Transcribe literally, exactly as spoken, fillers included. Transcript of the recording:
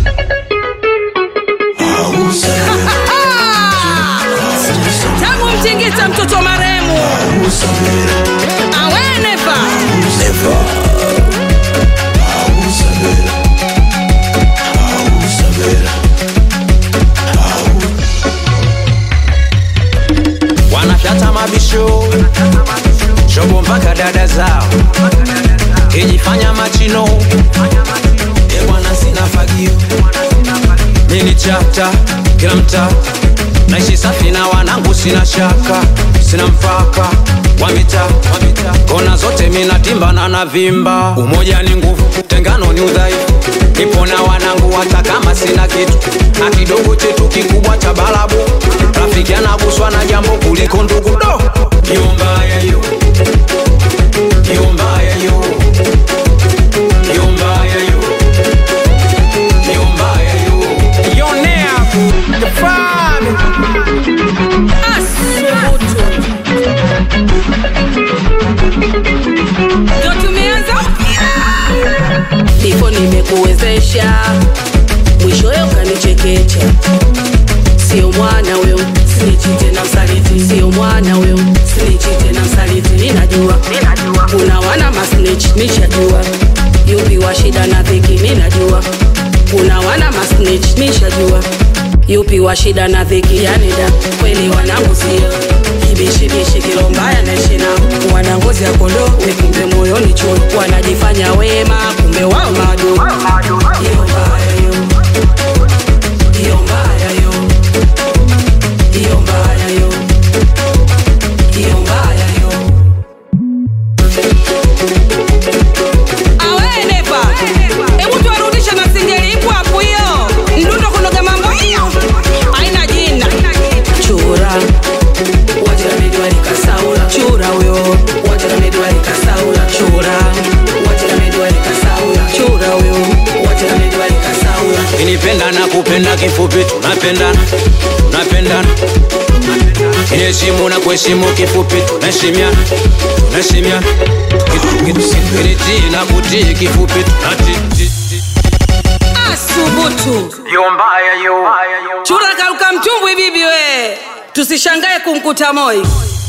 Tangu mtingita mtoto maremu awe never Never wanafyata mabisho shobo mpaka dada zao kijifanya machino ebwana sina fagio mini chata kila mtaa naishi safi na wanangu sina shaka sina mpaka wamita kona zote mina timba na navimba umoja ni nguvu tengano ni udhaifu nipo na wanangu hata kama sina kitu na kidogo chetu kikubwa cha balabu rafiki anaguswa na jambo kuliko ndugu do hiyo mbaya hiyo hiyo mbaya hiyo hiyo mbaya hiyo hiyo mbaya hiyo yonea the fun asubutu ndio tumeanza Nifo nimekuwezesha mwisho yo kanichekecha sio mwana wewe sinichi tena msaliti sio mwana wewe sinichi tena msaliti ninajua kuna wana masnitch nishajua yupi wa shida na dhiki ninajua kuna wana masnitch nishajua yupi wa shida na dhiki yani da kweli wanangu sio kibishi bishi kilo mbaya na shina wana ngozi ya kondoo kumbe moyoni chuo wanajifanya wema kumbe wao maadui hiyo mbaya hiyo hiyo mbaya hiyo hiyo mbaya hiyo hiyo mbaya hiyo awe never hebu tuarudisha na singeli ipo hapo hiyo ndundo kunoga mambo hiyo haina jina chura wajira medwa likasaula chura huyo wajira medwa likasaula chura wajira medwa likasaula chura huyo wajira medwa likasaula inipenda na kupenda kifupi tunapendana tunapendana inaheshimu na kuheshimu kifupi tunaheshimiana tunaheshimiana kinitii na kutii kifupi tunatii asubutu hiyo mbaya hiyo chura karuka mtumbwi bibi we tusishangae kumkuta moi